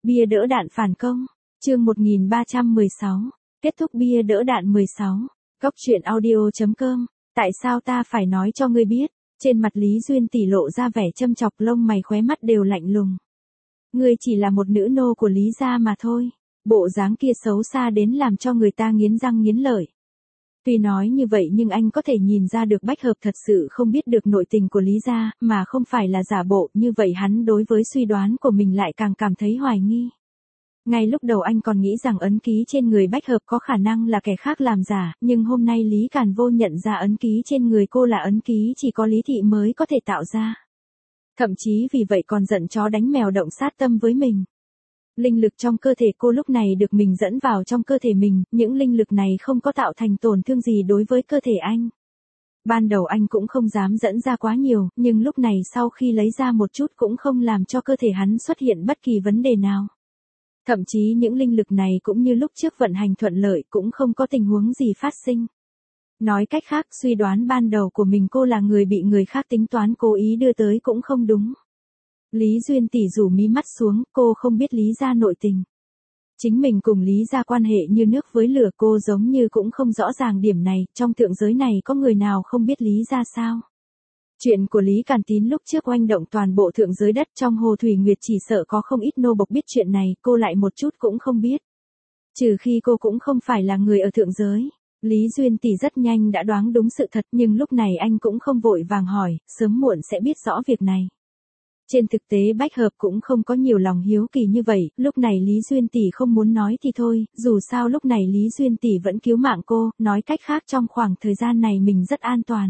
Bia đỡ đạn phản công. Chương 1316. Kết thúc bia đỡ đạn 16. Góc truyện audio.com. Tại sao ta phải nói cho ngươi biết? Trên mặt Lý Duyên Tỷ lộ ra vẻ châm chọc, lông mày khóe mắt đều lạnh lùng. Ngươi chỉ là một nữ nô của Lý gia mà thôi. Bộ dáng kia xấu xa đến làm cho người ta nghiến răng nghiến lợi. Tuy nói như vậy nhưng anh có thể nhìn ra được Bách Hợp thật sự không biết được nội tình của Lý gia, mà không phải là giả bộ, như vậy hắn đối với suy đoán của mình lại càng cảm thấy hoài nghi. Ngay lúc đầu anh còn nghĩ rằng ấn ký trên người Bách Hợp có khả năng là kẻ khác làm giả, nhưng hôm nay Lý Càn Vô nhận ra ấn ký trên người cô là ấn ký chỉ có Lý Thị mới có thể tạo ra. Thậm chí vì vậy còn giận chó đánh mèo động sát tâm với mình. Linh lực trong cơ thể cô lúc này được mình dẫn vào trong cơ thể mình, những linh lực này không có tạo thành tổn thương gì đối với cơ thể anh. Ban đầu anh cũng không dám dẫn ra quá nhiều, nhưng lúc này sau khi lấy ra một chút cũng không làm cho cơ thể hắn xuất hiện bất kỳ vấn đề nào. Thậm chí những linh lực này cũng như lúc trước vận hành thuận lợi, cũng không có tình huống gì phát sinh. Nói cách khác, suy đoán ban đầu của mình cô là người bị người khác tính toán cố ý đưa tới cũng không đúng. Lý Duyên Tỷ rủ mí mắt xuống, cô không biết Lý gia nội tình. Chính mình cùng Lý gia quan hệ như nước với lửa, cô giống như cũng không rõ ràng điểm này, trong thượng giới này có người nào không biết Lý gia sao? Chuyện của Lý Càn Tín lúc trước oanh động toàn bộ thượng giới đất, trong Hồ Thủy Nguyệt chỉ sợ có không ít nô bộc biết chuyện này, cô lại một chút cũng không biết. Trừ khi cô cũng không phải là người ở thượng giới. Lý Duyên Tỷ rất nhanh đã đoán đúng sự thật, nhưng lúc này anh cũng không vội vàng hỏi, sớm muộn sẽ biết rõ việc này. Trên thực tế Bách Hợp cũng không có nhiều lòng hiếu kỳ như vậy, lúc này Lý Duyên Tỷ không muốn nói thì thôi, dù sao lúc này Lý Duyên Tỷ vẫn cứu mạng cô, nói cách khác trong khoảng thời gian này mình rất an toàn.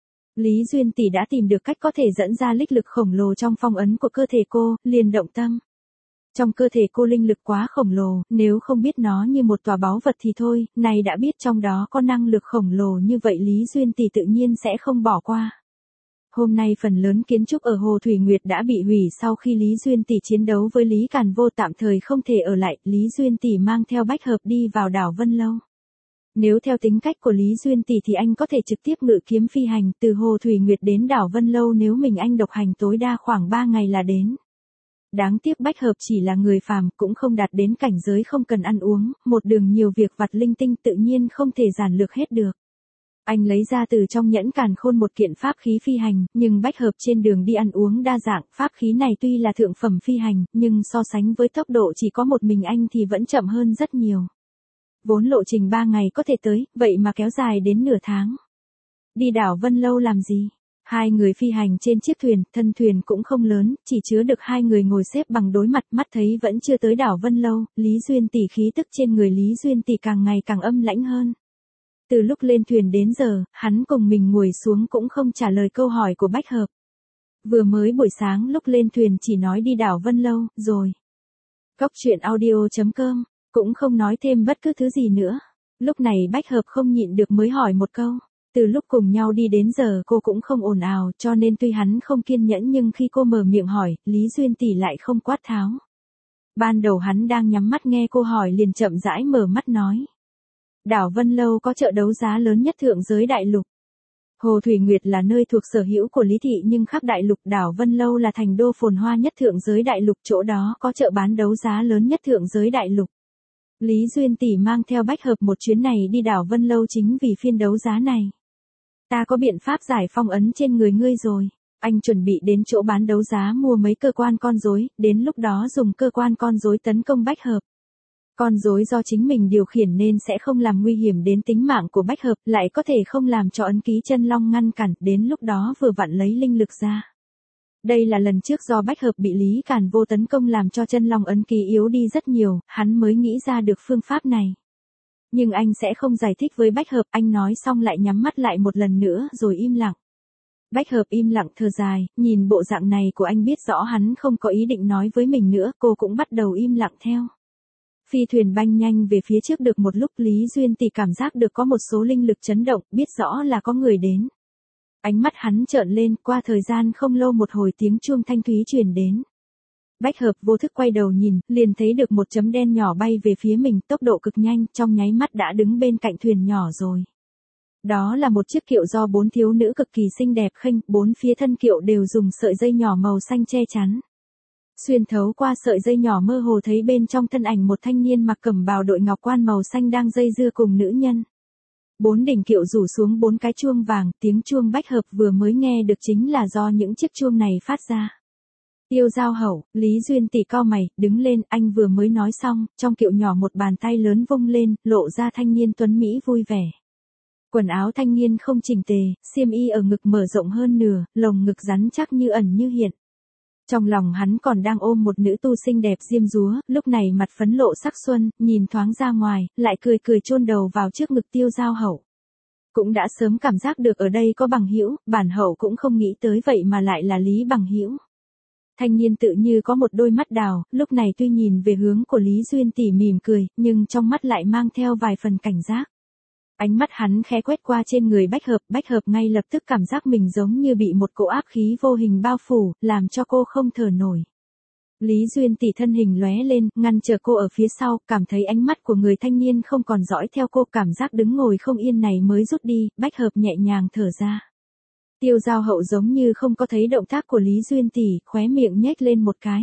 Lý Duyên Tỷ đã tìm được cách có thể dẫn ra linh lực khổng lồ trong phong ấn của cơ thể cô, liền động tâm. Trong cơ thể cô linh lực quá khổng lồ, nếu không biết nó như một tòa báu vật thì thôi, này đã biết trong đó có năng lực khổng lồ như vậy Lý Duyên Tỷ tự nhiên sẽ không bỏ qua. Hôm nay phần lớn kiến trúc ở Hồ Thủy Nguyệt đã bị hủy sau khi Lý Duyên Tỷ chiến đấu với Lý Càn Vô tạm thời không thể ở lại, Lý Duyên Tỷ mang theo Bách Hợp đi vào đảo Vân Lâu. Nếu theo tính cách của Lý Duyên Tỷ thì anh có thể trực tiếp ngự kiếm phi hành từ Hồ Thủy Nguyệt đến đảo Vân Lâu, nếu mình anh độc hành tối đa khoảng 3 ngày là đến. Đáng tiếc Bách Hợp chỉ là người phàm, cũng không đạt đến cảnh giới không cần ăn uống, một đường nhiều việc vặt linh tinh tự nhiên không thể giản lược hết được. Anh lấy ra từ trong nhẫn càn khôn một kiện pháp khí phi hành, nhưng Bách Hợp trên đường đi ăn uống đa dạng, pháp khí này tuy là thượng phẩm phi hành, nhưng so sánh với tốc độ chỉ có một mình anh thì vẫn chậm hơn rất nhiều. Vốn lộ trình 3 ngày có thể tới, vậy mà kéo dài đến nửa tháng. Đi đảo Vân Lâu làm gì? Hai người phi hành trên chiếc thuyền, thân thuyền cũng không lớn, chỉ chứa được hai người ngồi xếp bằng đối mặt, mắt thấy vẫn chưa tới đảo Vân Lâu, Lý Duyên Tỷ khí tức trên người Lý Duyên Tỷ càng ngày càng âm lãnh hơn. Từ lúc lên thuyền đến giờ, hắn cùng mình ngồi xuống cũng không trả lời câu hỏi của Bách Hợp. Vừa mới buổi sáng lúc lên thuyền chỉ nói đi đảo Vân Lâu, rồi. Góc truyện audio.com, cũng không nói thêm bất cứ thứ gì nữa. Lúc này Bách Hợp không nhịn được mới hỏi một câu. Từ lúc cùng nhau đi đến giờ cô cũng không ồn ào, cho nên tuy hắn không kiên nhẫn nhưng khi cô mở miệng hỏi, Lý Duyên Tỷ lại không quát tháo. Ban đầu hắn đang nhắm mắt nghe cô hỏi liền chậm rãi mở mắt nói. Đảo Vân Lâu có chợ đấu giá lớn nhất thượng giới đại lục. Hồ Thủy Nguyệt là nơi thuộc sở hữu của Lý Thị nhưng khắp đại lục, đảo Vân Lâu là thành đô phồn hoa nhất thượng giới đại lục, chỗ đó có chợ bán đấu giá lớn nhất thượng giới đại lục. Lý Duyên Tỷ mang theo Bách Hợp một chuyến này đi đảo Vân Lâu chính vì phiên đấu giá này. Ta có biện pháp giải phong ấn trên người ngươi rồi. Anh chuẩn bị đến chỗ bán đấu giá mua mấy cơ quan con rối, đến lúc đó dùng cơ quan con rối tấn công Bách Hợp. Con rối do chính mình điều khiển nên sẽ không làm nguy hiểm đến tính mạng của Bách Hợp, lại có thể không làm cho ấn ký chân long ngăn cản, đến lúc đó vừa vặn lấy linh lực ra. Đây là lần trước do Bách Hợp bị Lý Càn Vô tấn công làm cho chân long ấn ký yếu đi rất nhiều, hắn mới nghĩ ra được phương pháp này. Nhưng anh sẽ không giải thích với Bách Hợp, anh nói xong lại nhắm mắt lại một lần nữa rồi im lặng. Bách Hợp im lặng thở dài, nhìn bộ dạng này của anh biết rõ hắn không có ý định nói với mình nữa, cô cũng bắt đầu im lặng theo. Phi thuyền banh nhanh về phía trước được một lúc, Lý Duyên Tỷ cảm giác được có một số linh lực chấn động, biết rõ là có người đến. Ánh mắt hắn trợn lên, qua thời gian không lâu một hồi tiếng chuông thanh thúy truyền đến. Bách Hợp vô thức quay đầu nhìn, liền thấy được một chấm đen nhỏ bay về phía mình, tốc độ cực nhanh, trong nháy mắt đã đứng bên cạnh thuyền nhỏ rồi. Đó là một chiếc kiệu do 4 thiếu nữ cực kỳ xinh đẹp khênh, 4 phía thân kiệu đều dùng sợi dây nhỏ màu xanh che chắn. Xuyên thấu qua sợi dây nhỏ mơ hồ thấy bên trong thân ảnh một thanh niên mặc cẩm bào đội ngọc quan màu xanh đang dây dưa cùng nữ nhân. Bốn đỉnh kiệu rủ xuống bốn cái chuông vàng, tiếng chuông bách hợp vừa mới nghe được chính là do những chiếc chuông này phát ra. Tiêu Giao Hậu, Lý Duyên Tỷ cau mày, đứng lên, anh vừa mới nói xong, trong kiệu nhỏ một bàn tay lớn vung lên, lộ ra thanh niên tuấn Mỹ vui vẻ. Quần áo thanh niên không chỉnh tề, xiêm y ở ngực mở rộng hơn nửa, lồng ngực rắn chắc như ẩn như hiện. Trong lòng hắn còn đang ôm một nữ tu xinh đẹp diêm dúa, lúc này mặt phấn lộ sắc xuân, nhìn thoáng ra ngoài, lại cười cười chôn đầu vào trước ngực Tiêu Giao Hậu. Cũng đã sớm cảm giác được ở đây có Bằng Hữu, bản hậu cũng không nghĩ tới vậy mà lại là Lý Bằng Hữu. Thanh niên tự như có một đôi mắt đào, lúc này tuy nhìn về hướng của Lý Duyên Tỷ mỉm cười, nhưng trong mắt lại mang theo vài phần cảnh giác. Ánh mắt hắn khẽ quét qua trên người Bách Hợp ngay lập tức cảm giác mình giống như bị một cỗ áp khí vô hình bao phủ, làm cho cô không thở nổi. Lý Duyên Tỷ thân hình lóe lên, ngăn trở cô ở phía sau, cảm thấy ánh mắt của người thanh niên không còn dõi theo cô, cảm giác đứng ngồi không yên này mới rút đi, Bách Hợp nhẹ nhàng thở ra. Tiêu Giao Hậu giống như không có thấy động tác của Lý Duyên Tỷ, khóe miệng nhếch lên một cái.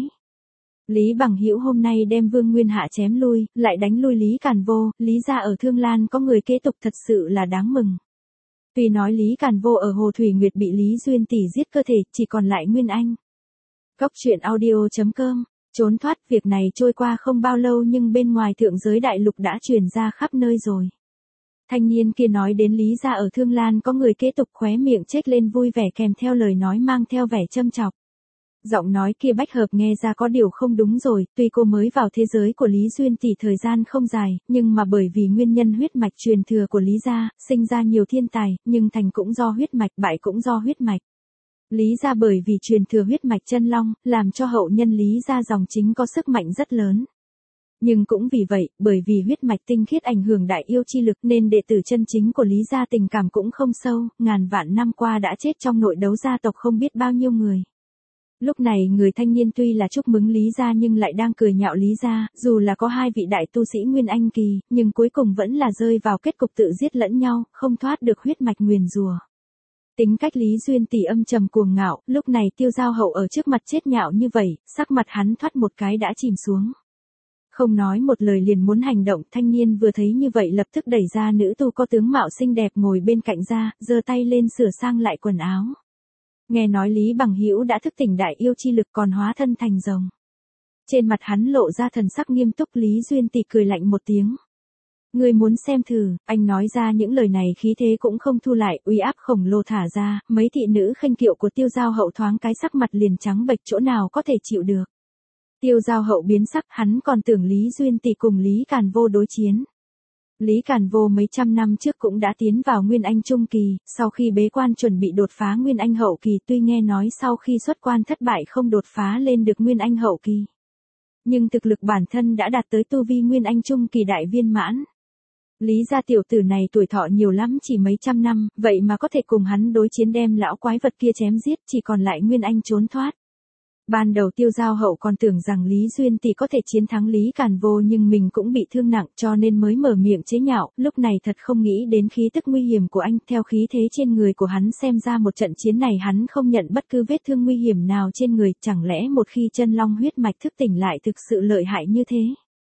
Lý Bằng Hữu hôm nay đem Vương Nguyên Hạ chém lui, lại đánh lui Lý Càn Vô, Lý gia ở Thương Lan có người kế tục thật sự là đáng mừng. Tuy nói Lý Càn Vô ở Hồ Thủy Nguyệt bị Lý Duyên Tỷ giết cơ thể, chỉ còn lại Nguyên Anh. Góc truyện audio.com, trốn thoát, việc này trôi qua không bao lâu nhưng bên ngoài thượng giới đại lục đã truyền ra khắp nơi rồi. Thanh niên kia nói đến Lý gia ở Thương Lan có người kế tục, khóe miệng chếch lên vui vẻ kèm theo lời nói mang theo vẻ châm chọc. Giọng nói kia Bách Hợp nghe ra có điều không đúng rồi, tuy cô mới vào thế giới của Lý Duyên Tỷ thời gian không dài, nhưng mà bởi vì nguyên nhân huyết mạch truyền thừa của Lý gia, sinh ra nhiều thiên tài, nhưng thành cũng do huyết mạch, bại cũng do huyết mạch. Lý gia bởi vì truyền thừa huyết mạch chân long, làm cho hậu nhân Lý gia dòng chính có sức mạnh rất lớn. Nhưng cũng vì vậy, bởi vì huyết mạch tinh khiết ảnh hưởng đại yêu chi lực nên đệ tử chân chính của Lý gia tình cảm cũng không sâu, ngàn vạn năm qua đã chết trong nội đấu gia tộc không biết bao nhiêu người. Lúc này người thanh niên tuy là chúc mừng Lý gia nhưng lại đang cười nhạo Lý gia, dù là có hai vị đại tu sĩ Nguyên Anh kỳ, nhưng cuối cùng vẫn là rơi vào kết cục tự giết lẫn nhau, không thoát được huyết mạch nguyền rủa. Tính cách Lý Duyên Tỷ âm trầm cuồng ngạo, lúc này Tiêu Giao Hậu ở trước mặt chết nhạo như vậy, sắc mặt hắn thoát một cái đã chìm xuống. Không nói một lời liền muốn hành động, thanh niên vừa thấy như vậy lập tức đẩy ra nữ tu có tướng mạo xinh đẹp ngồi bên cạnh ra, giơ tay lên sửa sang lại quần áo. Nghe nói Lý Bằng Hữu đã thức tỉnh đại yêu chi lực còn hóa thân thành rồng. Trên mặt hắn lộ ra thần sắc nghiêm túc, Lý Duyên Tỷ cười lạnh một tiếng. Ngươi muốn xem thử, anh nói ra những lời này khí thế cũng không thu lại, uy áp khổng lồ thả ra, mấy thị nữ khinh kiệu của Tiêu Giao Hậu thoáng cái sắc mặt liền trắng bệch, chỗ nào có thể chịu được. Tiêu Giao Hậu biến sắc, hắn còn tưởng Lý Duyên Tỷ cùng Lý Càn Vô đối chiến. Lý Càn Vô mấy trăm năm trước cũng đã tiến vào Nguyên Anh Trung Kỳ, sau khi bế quan chuẩn bị đột phá Nguyên Anh Hậu Kỳ, tuy nghe nói sau khi xuất quan thất bại không đột phá lên được Nguyên Anh Hậu Kỳ. Nhưng thực lực bản thân đã đạt tới tu vi Nguyên Anh Trung Kỳ đại viên mãn. Lý gia tiểu tử này tuổi thọ nhiều lắm chỉ mấy trăm năm, vậy mà có thể cùng hắn đối chiến đem lão quái vật kia chém giết, chỉ còn lại Nguyên Anh trốn thoát. Ban đầu Tiêu Giao Hậu còn tưởng rằng Lý Duyên Tỷ có thể chiến thắng Lý Càn Vô nhưng mình cũng bị thương nặng cho nên mới mở miệng chế nhạo, lúc này thật không nghĩ đến khí tức nguy hiểm của anh, theo khí thế trên người của hắn xem ra một trận chiến này hắn không nhận bất cứ vết thương nguy hiểm nào trên người, chẳng lẽ một khi chân long huyết mạch thức tỉnh lại thực sự lợi hại như thế.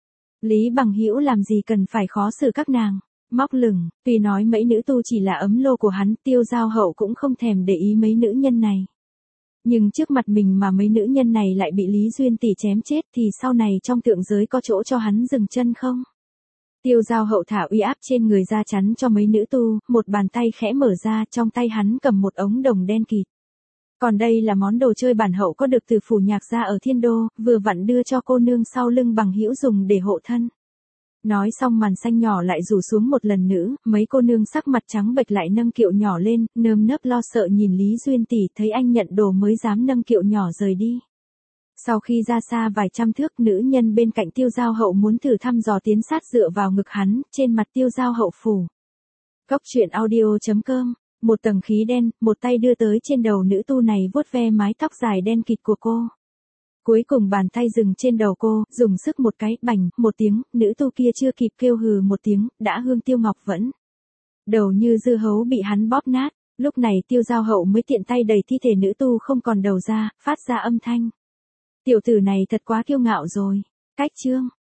Lý Bằng Hữu làm gì cần phải khó xử các nàng, móc lửng, tuy nói mấy nữ tu chỉ là ấm lô của hắn, Tiêu Giao Hậu cũng không thèm để ý mấy nữ nhân này. Nhưng trước mặt mình mà mấy nữ nhân này lại bị Lý Duyên Tỷ chém chết thì sau này trong thượng giới có chỗ cho hắn dừng chân không? Tiêu Giao Hậu thả uy áp trên người ra chắn cho mấy nữ tu, một bàn tay khẽ mở ra, trong tay hắn cầm một ống đồng đen kịt. Còn đây là món đồ chơi bản hậu có được từ phủ nhạc gia ở Thiên Đô, vừa vặn đưa cho cô nương sau lưng Bằng Hữu dùng để hộ thân. Nói xong màn xanh nhỏ lại rủ xuống một lần nữa, mấy cô nương sắc mặt trắng bệch lại nâng kiệu nhỏ lên, nơm nớp lo sợ nhìn Lý Duyên Tỷ, thấy anh nhận đồ mới dám nâng kiệu nhỏ rời đi. Sau khi ra xa vài trăm thước, nữ nhân bên cạnh Tiêu Giao Hậu muốn thử thăm dò tiến sát dựa vào ngực hắn, trên mặt Tiêu Giao Hậu phủ. Góc truyện audio.com, một tầng khí đen, một tay đưa tới trên đầu nữ tu này vuốt ve mái tóc dài đen kịt của cô. Cuối cùng bàn tay dừng trên đầu cô, dùng sức một cái, bành, một tiếng, nữ tu kia chưa kịp kêu hừ một tiếng, đã hương tiêu ngọc vẫn. Đầu như dưa hấu bị hắn bóp nát, lúc này Tiêu Giao Hậu mới tiện tay đẩy thi thể nữ tu không còn đầu ra, phát ra âm thanh. Tiểu tử này thật quá kiêu ngạo rồi. Cách chương.